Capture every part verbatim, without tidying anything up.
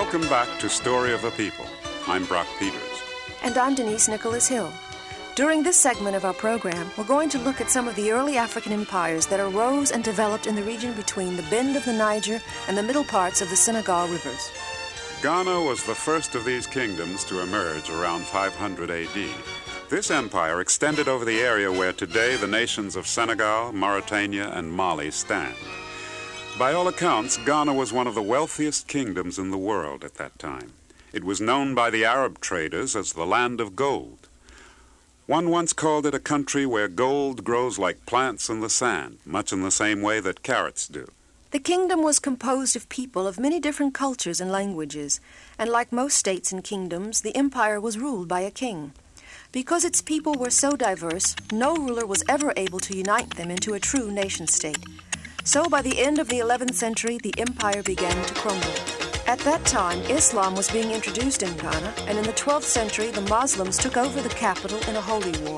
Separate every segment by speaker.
Speaker 1: Welcome back to Story of a People. I'm Brock Peters.
Speaker 2: And I'm Denise Nicholas Hill. During this segment of our program, we're going to look at some of the early African empires that arose and developed in the region between the bend of the Niger and the middle parts of the Senegal rivers.
Speaker 1: Ghana was the first of these kingdoms to emerge around five hundred A D. This empire extended over the area where today the nations of Senegal, Mauritania, and Mali stand. By all accounts, Ghana was one of the wealthiest kingdoms in the world at that time. It was known by the Arab traders as the land of gold. One once called it a country where gold grows like plants in the sand, much in the same way that carrots do.
Speaker 2: The kingdom was composed of people of many different cultures and languages, and like most states and kingdoms, the empire was ruled by a king. Because its people were so diverse, no ruler was ever able to unite them into a true nation-state. So by the end of the eleventh century, the empire began to crumble. At that time, Islam was being introduced in Ghana, and in the twelfth century, the Muslims took over the capital in a holy war.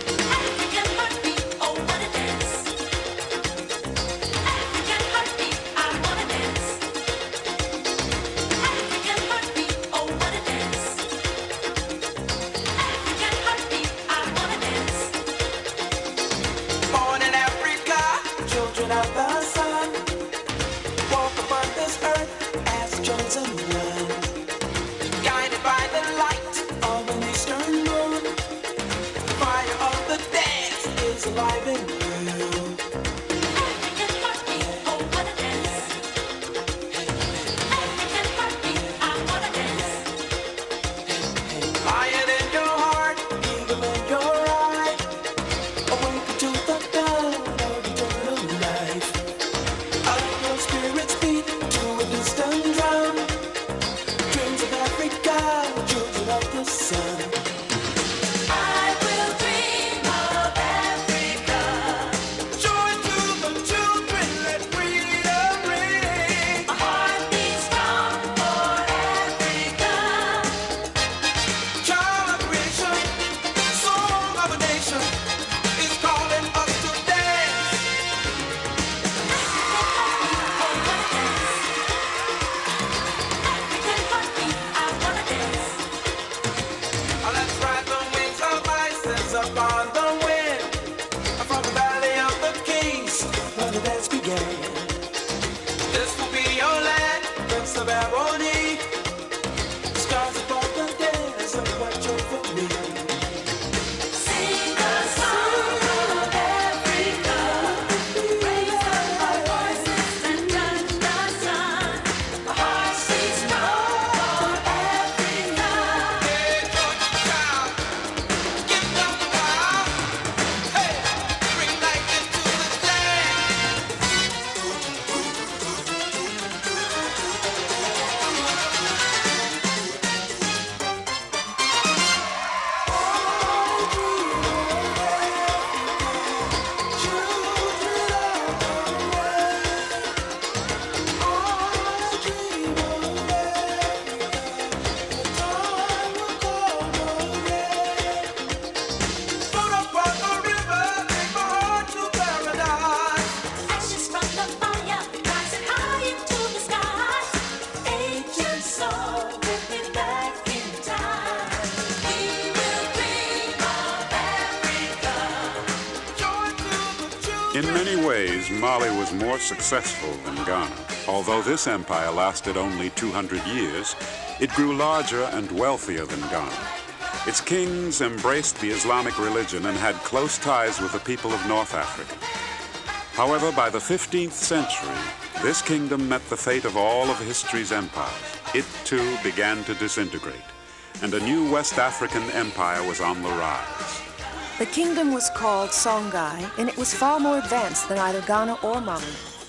Speaker 1: In many ways, Mali was more successful than Ghana. Although this empire lasted only two hundred years, it grew larger and wealthier than Ghana. Its kings embraced the Islamic religion and had close ties with the people of North Africa. However, by the fifteenth century, this kingdom met the fate of all of history's empires. It, too, began to disintegrate, and a new West African empire was on the rise.
Speaker 2: The kingdom was called Songhai, and it was far more advanced than either Ghana or Mali.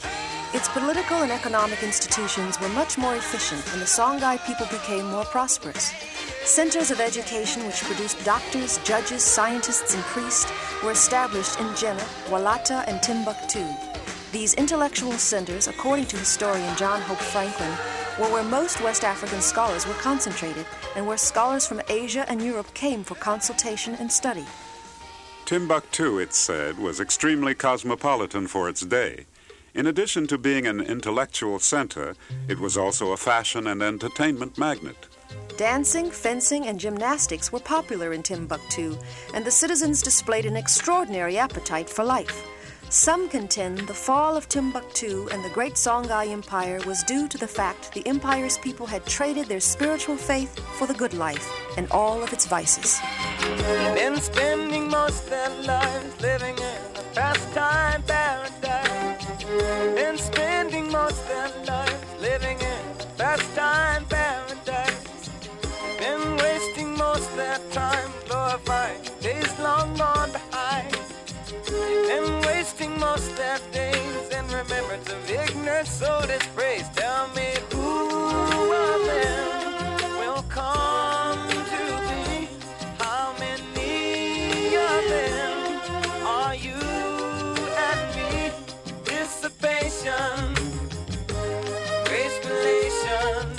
Speaker 2: Its political and economic institutions were much more efficient, and the Songhai people became more prosperous. Centers of education which produced doctors, judges, scientists, and priests were established in Jenne, Walata, and Timbuktu. These intellectual centers, according to historian John Hope Franklin, were where most West African scholars were concentrated, and where scholars from Asia and Europe came for consultation and study.
Speaker 1: Timbuktu, it's said, was extremely cosmopolitan for its day. In addition to being an intellectual center, it was also a fashion and entertainment magnet.
Speaker 2: Dancing, fencing, and gymnastics were popular in Timbuktu, and the citizens displayed an extraordinary appetite for life. Some contend the fall of Timbuktu and the great Songhai Empire was due to the fact the empire's people had traded their spiritual faith for the good life and all of its vices.
Speaker 3: Been spending most of their lives living in a pastime paradise. Been spending most of their lives living in a pastime paradise. Been wasting most of their time glorifying days long gone behind. Been wasting most of their days in remembrance of ignorance, so dispraise. Tell me who of them will come to thee? How many of them are you and me? Dissipation, grace, relation,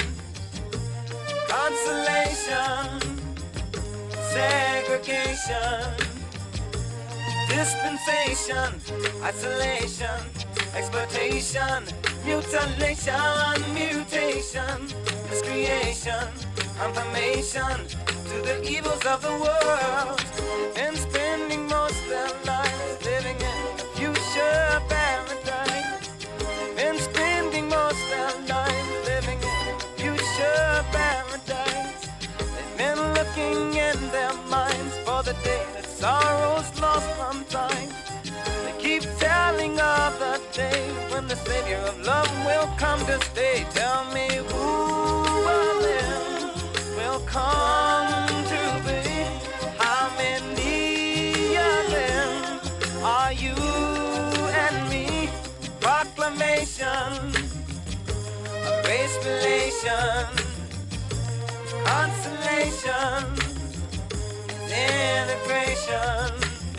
Speaker 3: consolation, segregation, dispensation, isolation, exploitation, mutilation, mutation, miscreation, confirmation to the evils of the world, and spending most of their lives living in a future paradise, and spending most of their lives living in a future paradise. They've been looking in their minds for the day that sorrow's lost from time. They keep telling of the day when the Savior of love will come to stay. Tell me who of them will come to thee? How many of them are you and me? Proclamation, grace, relation, consolation, integration,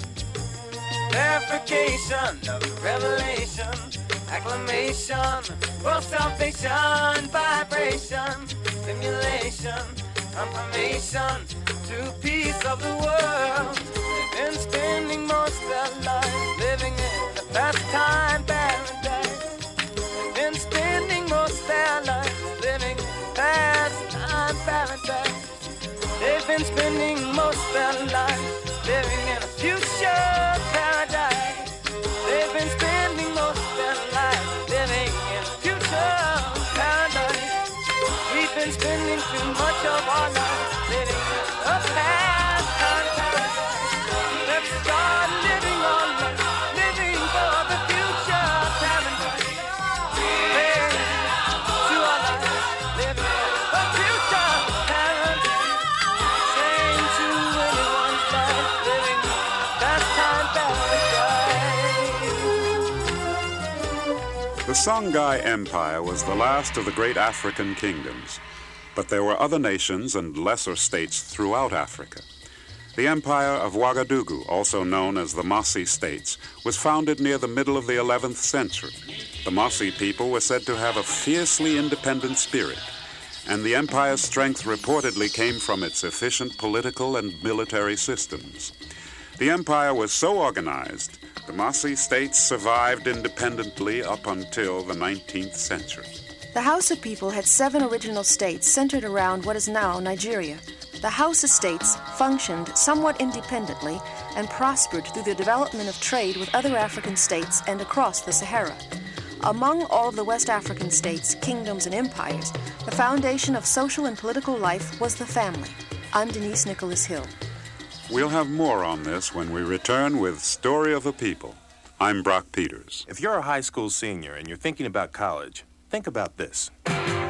Speaker 3: verification of revelation, acclamation, world salvation, vibration, simulation, confirmation to peace of the world. They've been spending most of their lives living in a pastime paradise. They've been spending most of their lives living in a pastime paradise. They've been spending most of their lives living in a future paradise. They've been spending most of their lives living in a future paradise. We've been spending too much of our lives living in a past paradise. Let's start living on this, living for the future paradise. Hey, to our lives, living in a future paradise. Same to anyone's life, living in a pastime paradise.
Speaker 1: The Songhai Empire was the last of the great African kingdoms, but there were other nations and lesser states throughout Africa. The Empire of Ouagadougou, also known as the Mossi States, was founded near the middle of the eleventh century. The Mossi people were said to have a fiercely independent spirit, and the empire's strength reportedly came from its efficient political and military systems. The empire was so organized, the Mossi States survived independently up until the nineteenth century.
Speaker 2: The Hausa people had seven original states centered around what is now Nigeria. The Hausa states functioned somewhat independently and prospered through the development of trade with other African states and across the Sahara. Among all of the West African states, kingdoms, and empires, the foundation of social and political life was the family. I'm Denise Nicholas Hill.
Speaker 1: We'll have more on this when we return with Story of a People. I'm Brock Peters.
Speaker 4: If you're a high school senior and you're thinking about college, think about this.
Speaker 3: Be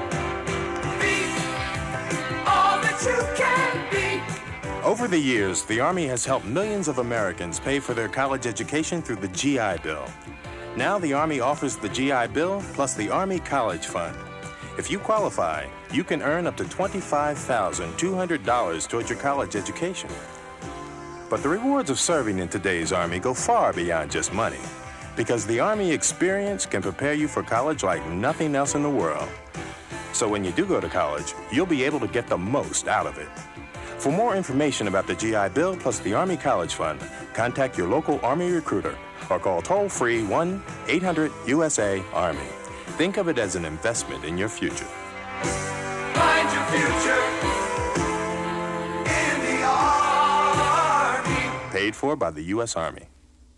Speaker 3: all that you can be.
Speaker 4: Over the years, the Army has helped millions of Americans pay for their college education through the G I Bill. Now the Army offers the G I Bill plus the Army College Fund. If you qualify, you can earn up to twenty-five thousand two hundred dollars towards your college education. But the rewards of serving in today's Army go far beyond just money, because the Army experience can prepare you for college like nothing else in the world. So when you do go to college, you'll be able to get the most out of it. For more information about the G I Bill plus the Army College Fund, contact your local Army recruiter or call toll-free one eight hundred U S A Army. Think of it as an investment in your future.
Speaker 3: Find your future in the Army.
Speaker 4: Paid for by the U S Army.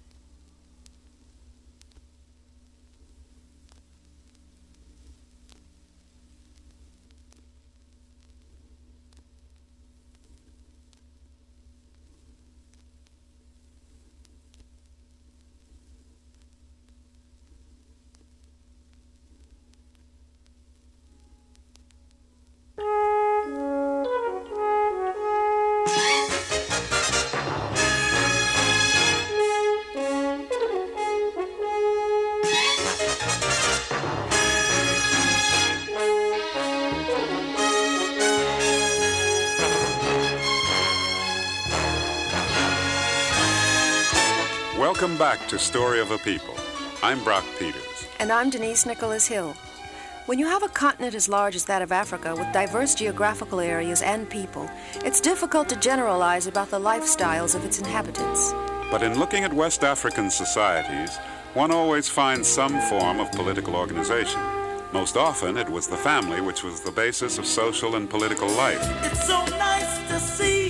Speaker 1: Welcome back to Story of a People. I'm Brock Peters.
Speaker 2: And I'm Denise Nicholas Hill. When you have a continent as large as that of Africa with diverse geographical areas and people, it's difficult to generalize about the lifestyles of its inhabitants.
Speaker 1: But in looking at West African societies, one always finds some form of political organization. Most often, it was the family which was the basis of social and political life.
Speaker 3: It's so nice to see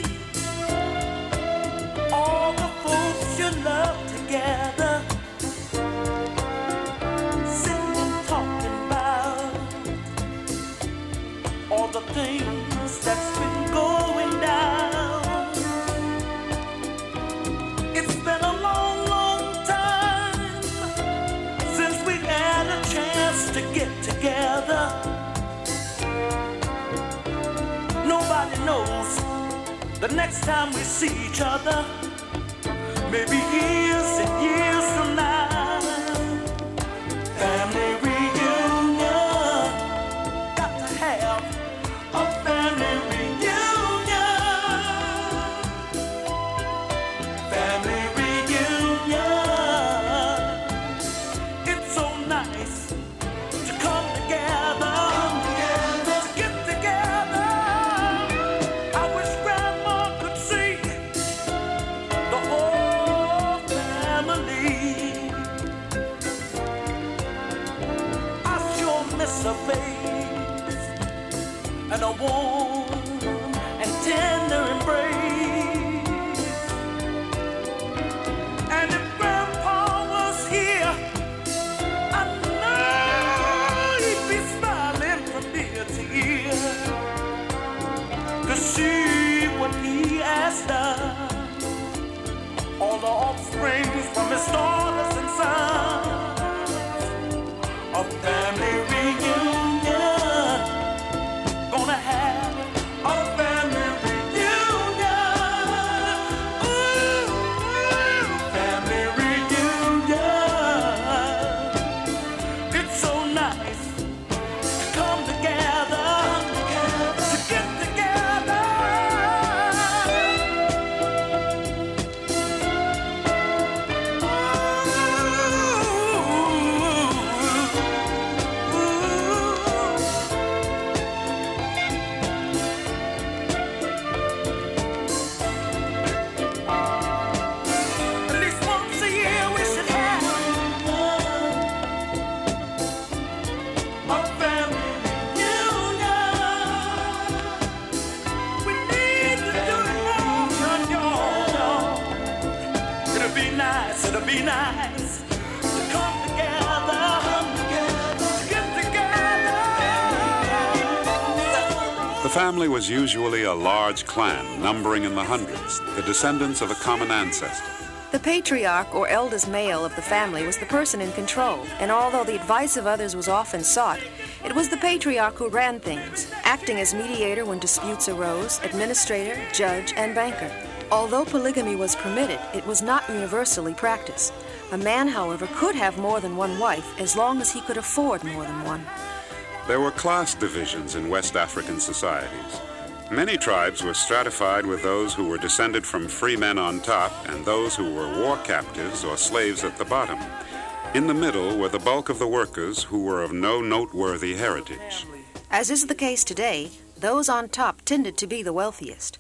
Speaker 3: all the folks you love together, sitting talking about all the things that's been going down. It's been a long, long time since we had a chance to get together. Nobody knows the next time we see each other, maybe years and years from now. Family reunion, got to have a family reunion. Family reunion, it's so nice to come together, to get together. I wish Grandma could see the whole family. I sure miss her face and a warm and tender embrace. And if Grandpa was here, I know he'd be smiling from ear to ear to see what he has done. All the offspring from his daughters and sons, a family reunion, gonna have a family reunion. Ooh, family reunion. It's so nice to come together, to get together. At least once a year we should have a family reunion. We need to do it more, y'all. It'll be nice, it'll be nice to come together, to get together.
Speaker 1: The family was usually a large clan, numbering in the hundreds, the descendants of a common ancestor.
Speaker 2: The patriarch, or eldest male of the family, was the person in control, and although the advice of others was often sought, it was the patriarch who ran things, acting as mediator when disputes arose, administrator, judge, and banker. Although polygamy was permitted, it was not universally practiced. A man, however, could have more than one wife as long as he could afford more than one.
Speaker 1: There were class divisions in West African societies. Many tribes were stratified with those who were descended from free men on top and those who were war captives or slaves at the bottom. In the middle were the bulk of the workers who were of no noteworthy heritage.
Speaker 2: As is the case today, those on top tended to be the wealthiest.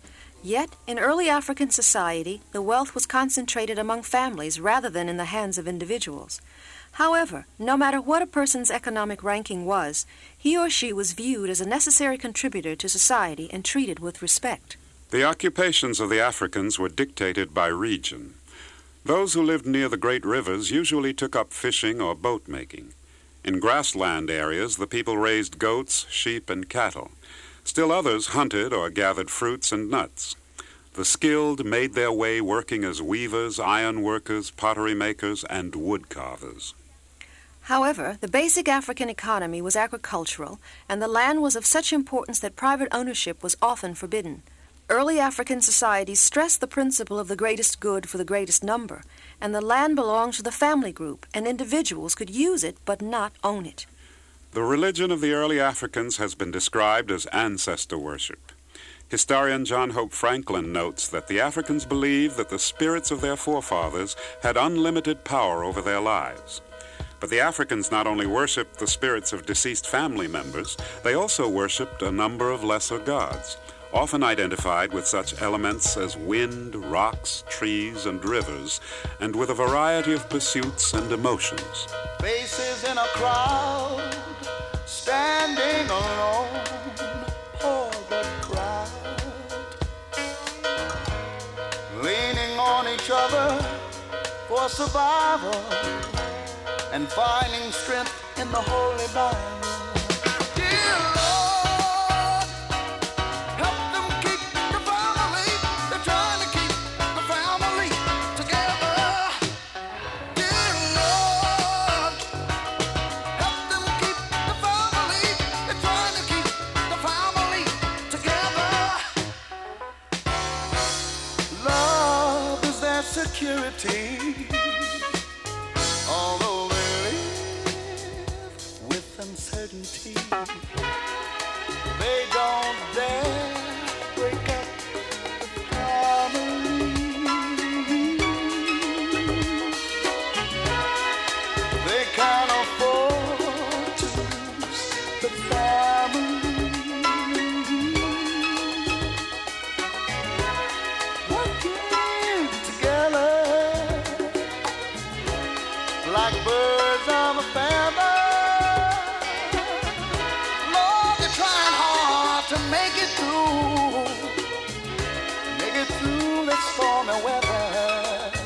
Speaker 2: Yet, in early African society, the wealth was concentrated among families rather than in the hands of individuals. However, no matter what a person's economic ranking was, he or she was viewed as a necessary contributor to society and treated with respect.
Speaker 1: The occupations of the Africans were dictated by region. Those who lived near the great rivers usually took up fishing or boat making. In grassland areas, the people raised goats, sheep, and cattle. Still others hunted or gathered fruits and nuts. The skilled made their way working as weavers, iron workers, pottery makers, and wood carvers.
Speaker 2: However, the basic African economy was agricultural, and the land was of such importance that private ownership was often forbidden. Early African societies stressed the principle of the greatest good for the greatest number, and the land belonged to the family group, and individuals could use it but not own it.
Speaker 1: The religion of the early Africans has been described as ancestor worship. Historian John Hope Franklin notes that the Africans believed that the spirits of their forefathers had unlimited power over their lives. But the Africans not only worshipped the spirits of deceased family members, they also worshipped a number of lesser gods, often identified with such elements as wind, rocks, trees, and rivers, and with a variety of pursuits and emotions.
Speaker 5: Faces in a crowd, standing alone, poor but proud, leaning on each other for survival, and finding strength in the Holy Bible. Security, although they live with uncertainty, they don't dare break up the family. They can't afford to lose the family. Like birds of a feather, Lord, they're trying hard to make it through, make it through this stormy weather.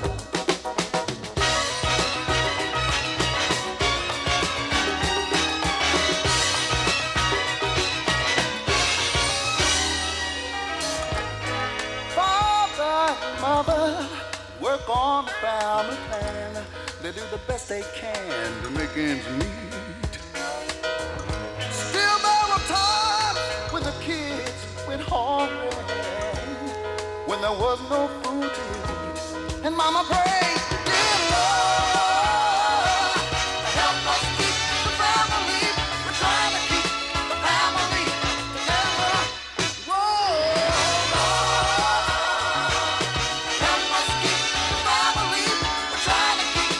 Speaker 5: Father and mother work on the family plan. They do the best they can to make ends meet. Still there were times when the kids went hungry, when there was no food to eat, and Mama prayed, dear Lord, help us keep the family. We're trying to keep the family together. Whoa, Lord, help us keep the family. We're trying to keep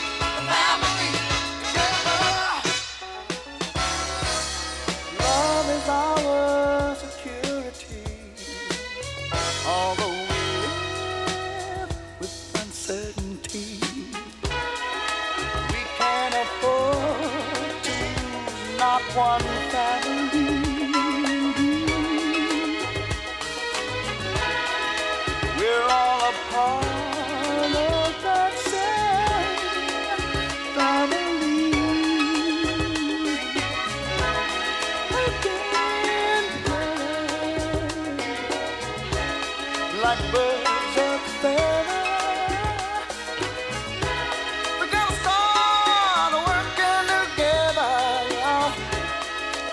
Speaker 5: our security, although we live with uncertainty. We can't afford to lose not one family. We're all a part of that same family. Like birds of feather, we gotta start working together, y'all.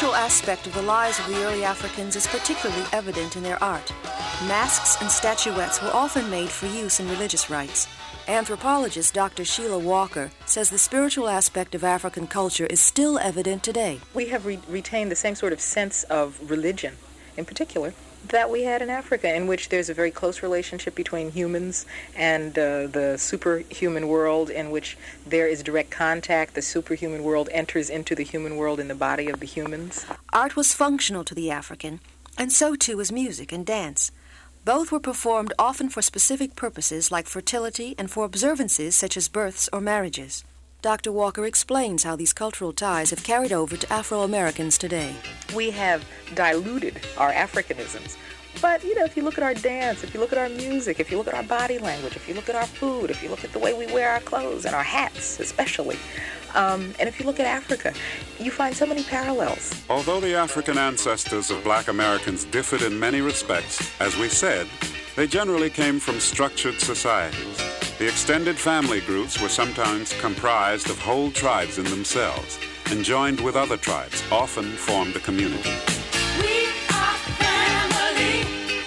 Speaker 2: spiritual aspect of the lives of the early Africans is particularly evident in their art. Masks and statuettes were often made for use in religious rites. Anthropologist Doctor Sheila Walker says the spiritual aspect of African culture is still evident today.
Speaker 6: We have re- retained the same sort of sense of religion, in particular, that we had in Africa, in which there's a very close relationship between humans and uh, the superhuman world, in which there is direct contact. The superhuman world enters into the human world in the body of the humans.
Speaker 2: Art was functional to the African, and so too was music and dance. Both were performed often for specific purposes like fertility and for observances such as births or marriages. Doctor Walker explains how these cultural ties have carried over to Afro-Americans today.
Speaker 6: We have diluted our Africanisms. But, you know, if you look at our dance, if you look at our music, if you look at our body language, if you look at our food, if you look at the way we wear our clothes and our hats especially, um, and if you look at Africa, you find so many parallels.
Speaker 1: Although the African ancestors of black Americans differed in many respects, as we said, they generally came from structured societies. The extended family groups were sometimes comprised of whole tribes in themselves and joined with other tribes, often formed a community.
Speaker 3: We are family.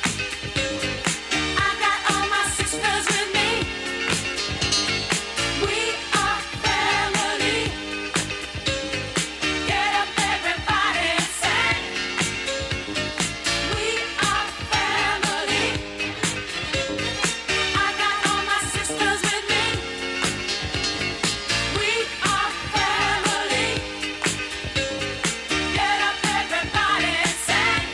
Speaker 3: I got all my sisters with me. We are family. Get up, everybody, and sing. We are family. I got all my sisters with me. We are family. Get up, everybody, and sing.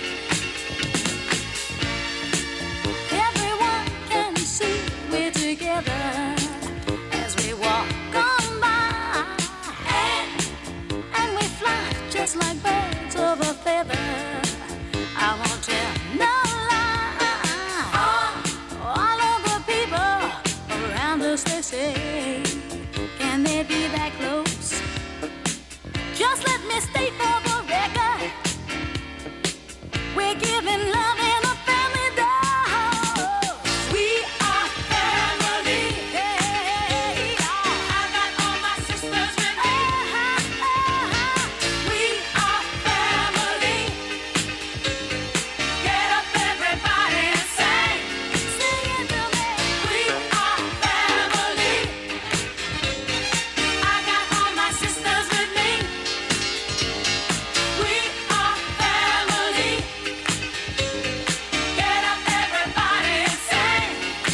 Speaker 3: Everyone can see we're together as we walk on by, and, and we fly just like birds of a feather. I won't tell no lie. All, all of the people around us, they say, can they be that close? Just let me state for the record, we're giving love in a family dose. We are family. Hey, I got all my sisters with me. We are family. Get up, everybody, and sing. Sing it to me. We are family. I got all my sisters with me. We are family. Get up, everybody, and sing.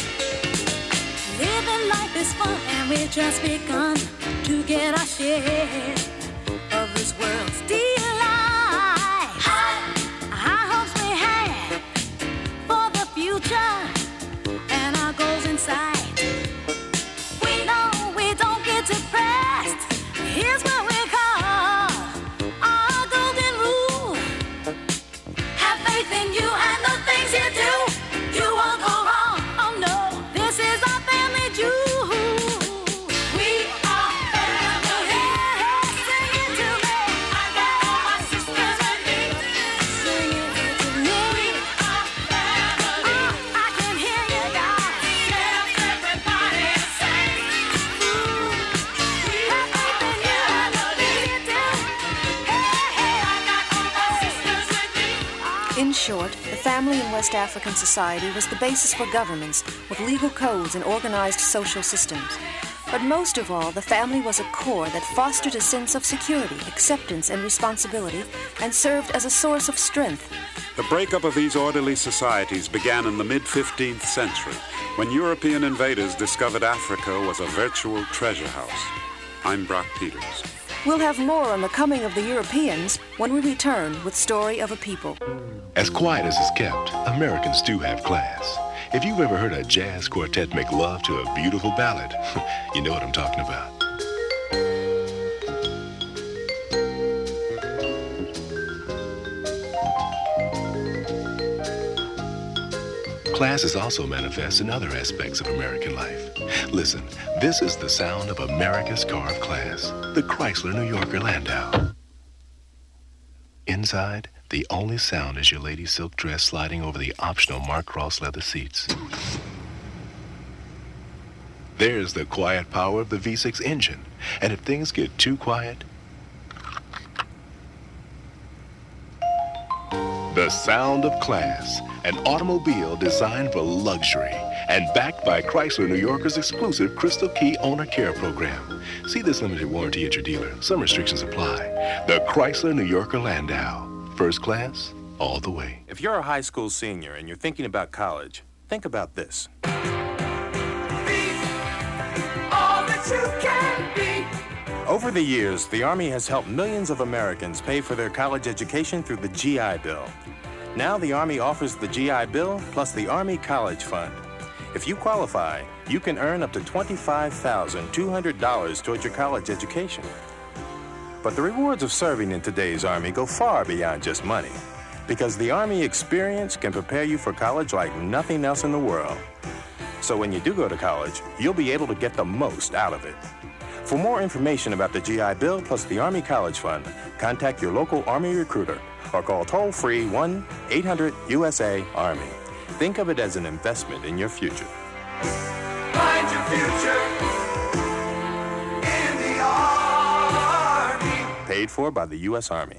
Speaker 3: Living life is fun, and we've just begun to get our share of this world's delight. High hopes we have for the future and our goals in sight. We know we don't get depressed. Here's what we call our golden rule. Have faith in you and the things you do. You won't go wrong. Oh no, this is our family jewel. We are family. Sing it to me. I got all my sisters with me. Sing it to me. We are family. Oh, I can hear you, guys. Get up, everybody, and sing. Ooh, we have faith in you and the things you do. Hey, hey, I got all my sisters with me.
Speaker 2: In short, the family in West African society was the basis for governments with legal codes and organized social systems. But most of all, the family was a core that fostered a sense of security, acceptance, and responsibility, and served as a source of strength.
Speaker 1: The breakup of these orderly societies began in the mid-fifteenth century, when European invaders discovered Africa was a virtual treasure house. I'm Brock Peters.
Speaker 2: We'll have more on the coming of the Europeans when we return with Story of a People.
Speaker 7: As quiet as it's kept, Americans do have class. If you've ever heard a jazz quartet make love to a beautiful ballad, you know what I'm talking about. Class is also manifest in other aspects of American life. Listen, this is the sound of America's car of class, the Chrysler New Yorker Landau. Inside, the only sound is your lady's silk dress sliding over the optional Mark Ross leather seats. There's the quiet power of the V six engine. And if things get too quiet, The sound of class, an automobile designed for luxury and backed by Chrysler New Yorker's exclusive Crystal Key Owner Care Program. See this limited warranty at your dealer. Some restrictions apply. The Chrysler New Yorker Landau. First class, all the way.
Speaker 4: If you're a high school senior and you're thinking about college, think about this.
Speaker 3: Be all that you can be.
Speaker 4: Over the years, the Army has helped millions of Americans pay for their college education through the G I Bill. Now the Army offers the G I Bill plus the Army College Fund. If you qualify, you can earn up to twenty-five thousand two hundred dollars towards your college education. But the rewards of serving in today's Army go far beyond just money, because the Army experience can prepare you for college like nothing else in the world. So when you do go to college, you'll be able to get the most out of it. For more information about the G I Bill plus the Army College Fund, contact your local Army recruiter or call toll-free one eight hundred U S A Army. Think of it as an investment in your future.
Speaker 3: Find your future in the Army.
Speaker 4: Paid for by the U S Army.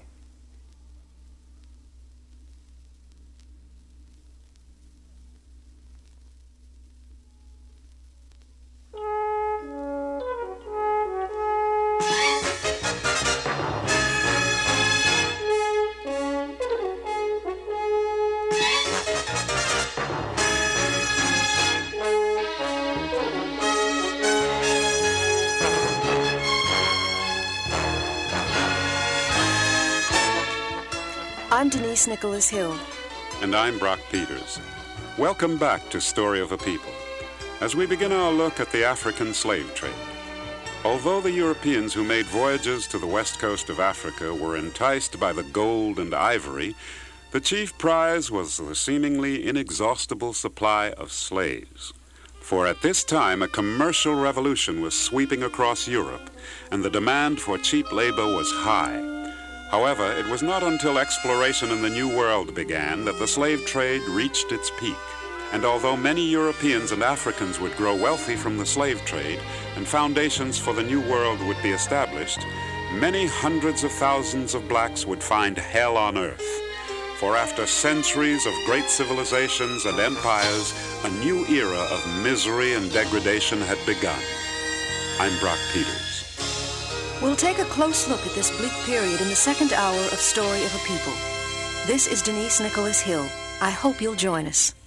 Speaker 2: I'm Denise Nicholas Hill.
Speaker 1: And I'm Brock Peters. Welcome back to Story of a People, as we begin our look at the African slave trade. Although the Europeans who made voyages to the west coast of Africa were enticed by the gold and ivory, the chief prize was the seemingly inexhaustible supply of slaves. For at this time, a commercial revolution was sweeping across Europe, and the demand for cheap labor was high. However, it was not until exploration in the New World began that the slave trade reached its peak. And although many Europeans and Africans would grow wealthy from the slave trade and foundations for the New World would be established, many hundreds of thousands of blacks would find hell on earth. For after centuries of great civilizations and empires, a new era of misery and degradation had begun. I'm Brock Peters.
Speaker 2: We'll take a close look at this bleak period in the second hour of Story of a People. This is Denise Nicholas Hill. I hope you'll join us.